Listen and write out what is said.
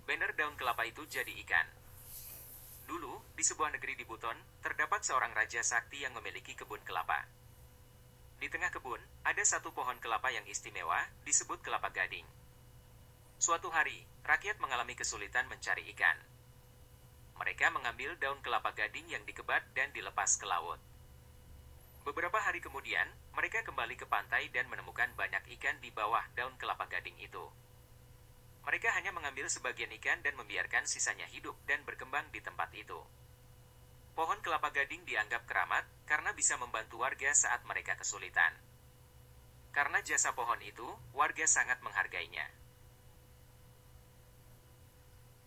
banner daun kelapa itu jadi ikan. Dulu, di sebuah negeri di Buton, terdapat seorang raja sakti yang memiliki kebun kelapa. Di tengah kebun, ada satu pohon kelapa yang istimewa, disebut kelapa gading. Suatu hari, rakyat mengalami kesulitan mencari ikan. Mereka mengambil daun kelapa gading yang dikebat dan dilepas ke laut. Beberapa hari kemudian, mereka kembali ke pantai dan menemukan banyak ikan di bawah daun kelapa gading itu. Mereka hanya mengambil sebagian ikan dan membiarkan sisanya hidup dan berkembang di tempat itu. Pohon kelapa gading dianggap keramat karena bisa membantu warga saat mereka kesulitan. Karena jasa pohon itu, warga sangat menghargainya.